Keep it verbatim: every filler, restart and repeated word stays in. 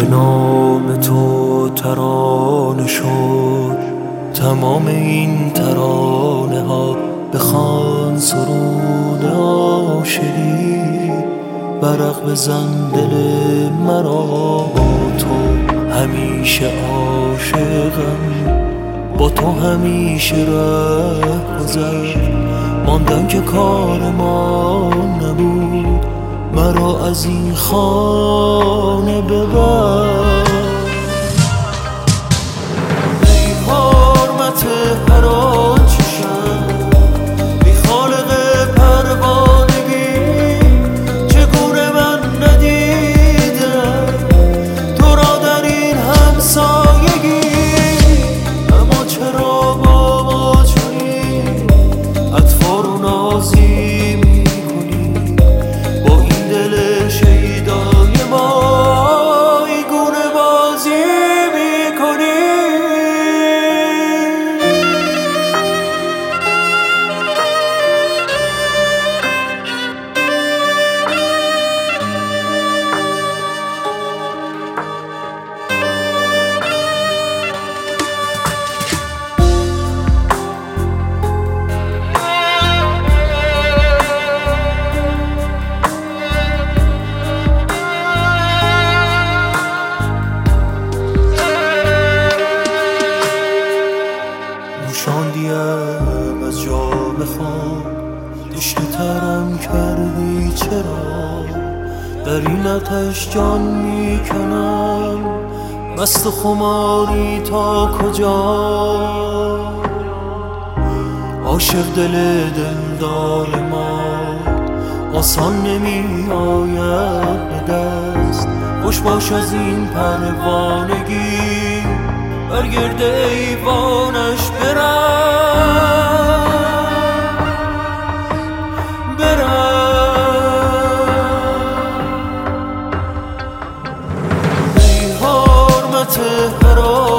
به نام تو ترانه شد تمام این ترانه ها، بخوان سرود عاشقی، برق بزن دل مرا با تو همیشه عاشقم، با تو همیشه ره گذر ماندن که کار ما نبود، مرا از این خانه ببر. ای حرمت هر آنچه شد بی خالق پروانگی، چگونه من ندیدم تو را در این همسایگی، اما چرا با ما چنین اطفار و نازی میکنی، با این دل شیدای ما این گونه بازی میکنی. شاندیم از جام خام، تشنه ترم کردی چرا، در این آتش جان میکنم، مست خماری تا کجا، عاشق دل دلدار ما آسان نمی آید به دست، خوش باش از این پروانگی، بر گرد ایوانش برم برم. ای حرمت هر